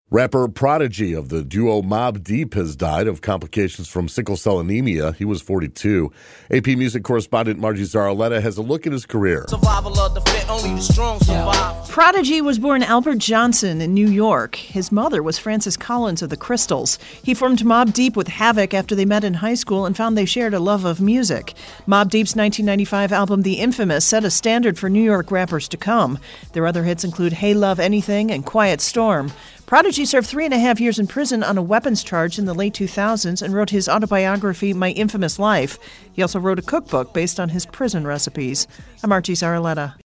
Rapper Prodigy of the duo Mobb Deep has died of complications from sickle cell anemia. He was 42. AP music correspondent Margie Zaraletta has a look at his career. Survival of the fit, only the strong survive. Prodigy was born Albert Johnson in New York. His mother was Frances Collins of the Crystals. He formed Mobb Deep with Havoc after they met in high school and found they shared a love of music. Mobb Deep's 1995 album The Infamous set a standard for New York rappers to come. Their other hits include Hey Love Anything and Quiet Storm. Prodigy served 3.5 years in prison on a weapons charge in the late 2000s and wrote his autobiography, My Infamous Life. He also wrote a cookbook based on his prison recipes. I'm Margie Zaraletta.